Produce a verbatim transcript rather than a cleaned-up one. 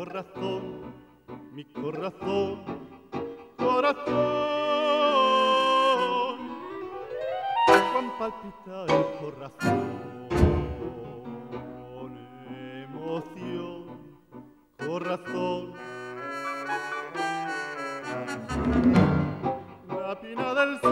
corazón, mi corazón, corazón, cuán palpita el corazón, emoción, corazón, la pina del sol.